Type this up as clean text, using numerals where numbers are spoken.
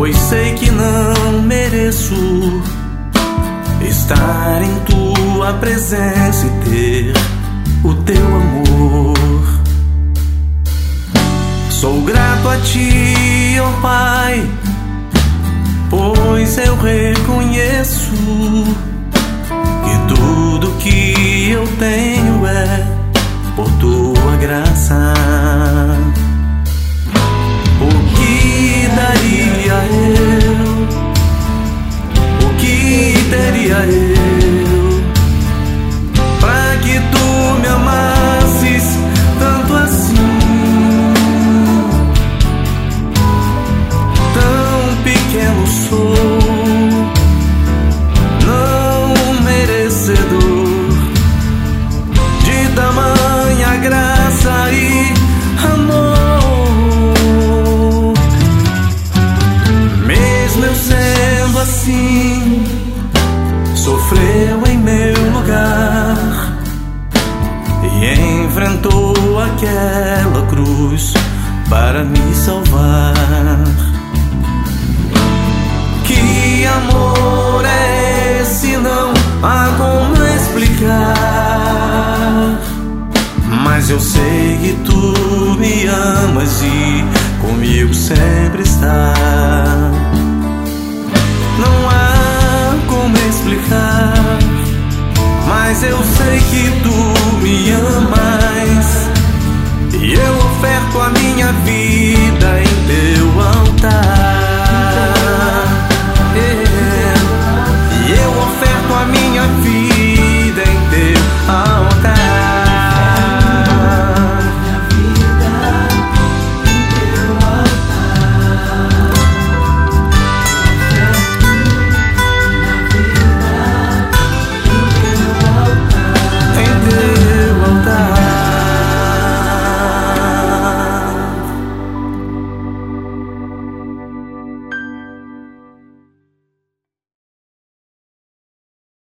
pois sei que não mereço estar em tua presença e ter o teu amor. Sou grato a ti, ó Pai, pois eu reconheço que tudo que eu tenho é por tua graça. O que daria eu? O que teria eu pra que tu me amasses tanto assim? Tão pequeno sou, não merecedor de tamanha graça e amor. Mesmo eu sendo assim, sofreu em meu lugar e enfrentou aquela cruz para me salvar. Que amor é esse? Não há como explicar, mas eu sei que tu me amas e comigo sempre está. Não há como explicar, mas eu sei que tu me